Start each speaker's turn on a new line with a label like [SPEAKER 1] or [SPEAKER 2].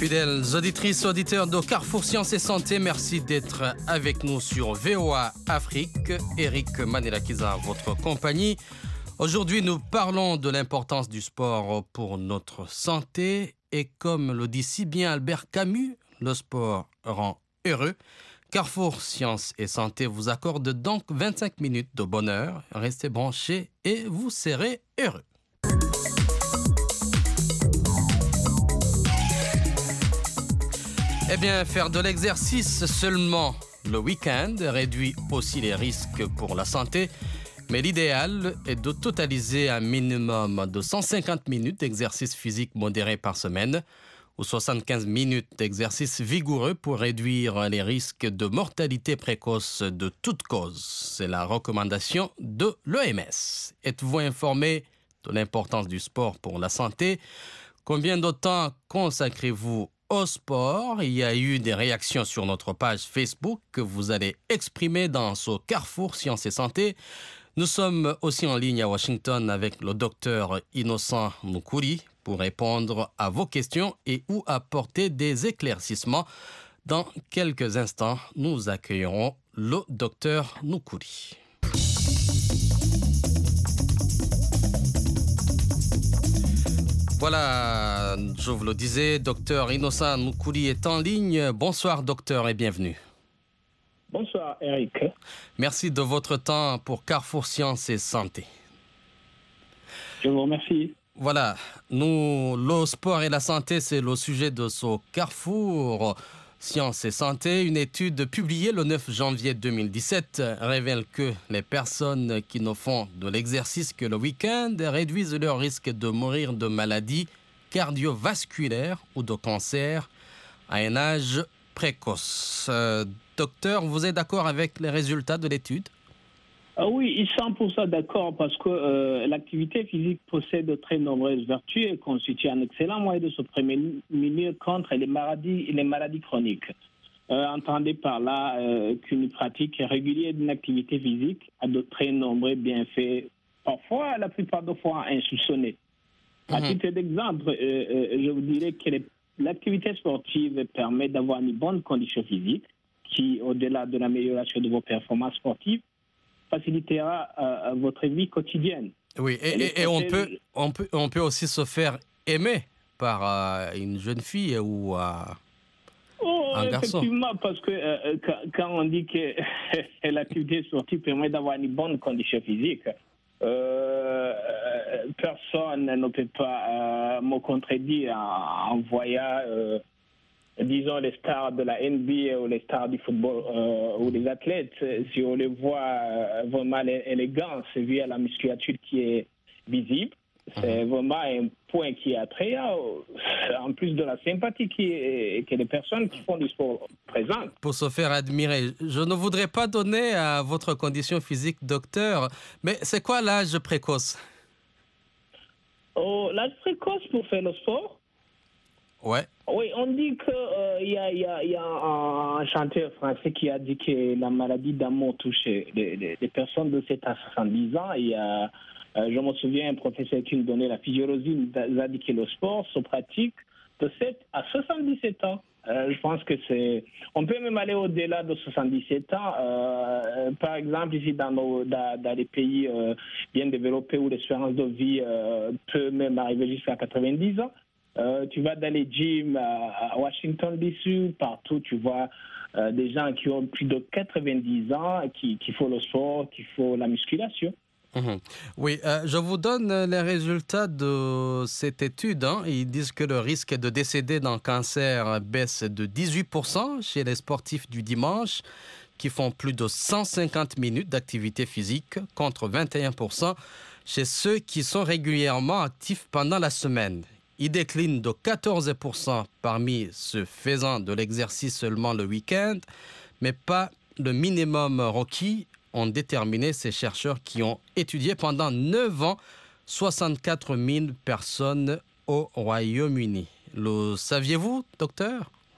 [SPEAKER 1] Fidèles auditrices, auditeurs de Carrefour Sciences et Santé, merci d'être avec nous sur VOA Afrique. Eric Manelakiza, votre compagnie. Aujourd'hui, nous parlons de l'importance du sport pour notre santé. Et comme le dit si bien Albert Camus, le sport rend heureux. Carrefour Sciences et Santé vous accorde donc 25 minutes de bonheur. Restez branchés et vous serez heureux. Eh bien, faire de l'exercice seulement le week-end réduit aussi les risques pour la santé. Mais l'idéal est de totaliser un minimum de 150 minutes d'exercice physique modéré par semaine ou 75 minutes d'exercice vigoureux pour réduire les risques de mortalité précoce de toute cause. C'est la recommandation de l'OMS. Êtes-vous informé de l'importance du sport pour la santé? Combien de temps consacrez-vous au sport? Il y a eu des réactions sur notre page Facebook que vous allez exprimer dans ce Carrefour Sciences et Santé. Nous sommes aussi en ligne à Washington avec le docteur Innocent Nukuri pour répondre à vos questions et ou apporter des éclaircissements. Dans quelques instants, nous accueillerons le docteur Nukuri. Voilà, je vous le disais, docteur Innocent Nukuri est en ligne. Bonsoir docteur et bienvenue.
[SPEAKER 2] Bonsoir Eric.
[SPEAKER 1] Merci de votre temps pour Carrefour Sciences et Santé.
[SPEAKER 2] Je vous remercie.
[SPEAKER 1] Voilà, le sport et la santé, c'est le sujet de ce Carrefour Sciences et Santé. Une étude publiée le 9 janvier 2017 révèle que les personnes qui ne font de l'exercice que le week-end réduisent leur risque de mourir de maladies cardiovasculaires ou de cancer à un âge précoce. Docteur, vous êtes d'accord avec les résultats de l'étude?
[SPEAKER 2] Oui, 100% d'accord parce que l'activité physique possède de très nombreuses vertus et constitue un excellent moyen de se prémunir contre les maladies chroniques. Entendez par là qu'une pratique régulière d'une activité physique a de très nombreux bienfaits, parfois, la plupart des fois, insoupçonnés. À titre d'exemple, je vous dirais que l'activité sportive permet d'avoir une bonne condition physique qui, au-delà de l'amélioration de vos performances sportives, facilitera votre vie quotidienne.
[SPEAKER 1] Oui, et on peut aussi se faire aimer par une jeune fille ou un garçon.
[SPEAKER 2] Effectivement, parce que quand on dit que l'activité sportive permet d'avoir une bonne condition physique, personne ne peut pas me contredire en voyant disons les stars de la NBA ou les stars du football ou les athlètes. Si on les voit vraiment élégants, c'est via la musculature qui est visible. C'est vraiment un point qui est attrayant, en plus de la sympathie que les personnes qui font du sport présentent.
[SPEAKER 1] Pour se faire admirer, je ne voudrais pas donner à votre condition physique, docteur, mais c'est quoi l'âge précoce?
[SPEAKER 2] L'âge précoce pour faire le sport?
[SPEAKER 1] Ouais.
[SPEAKER 2] Oui, on dit qu'il y a un chanteur français qui a dit que la maladie d'amour touche les personnes de 7 à 70 ans. Je me souviens, un professeur qui nous donnait la physiologie nous a dit que le sport se pratique de 7 à 77 ans. Je pense que on peut même aller au-delà de 77 ans. Par exemple, ici dans les pays bien développés où l'espérance de vie peut même arriver jusqu'à 90 ans. Tu vas dans les gyms à Washington DC, partout tu vois des gens qui ont plus de 90 ans, qui font le sport, qui font la musculation.
[SPEAKER 1] Oui, je vous donne les résultats de cette étude. Ils disent que le risque de décéder d'un cancer baisse de 18% chez les sportifs du dimanche qui font plus de 150 minutes d'activité physique contre 21% chez ceux qui sont régulièrement actifs pendant la semaine. Il décline de 14% parmi ceux faisant de l'exercice seulement le week-end, mais pas le minimum requis, ont déterminé ces chercheurs qui ont étudié pendant 9 ans 64 000 personnes au Royaume-Uni. Le saviez-vous, docteur?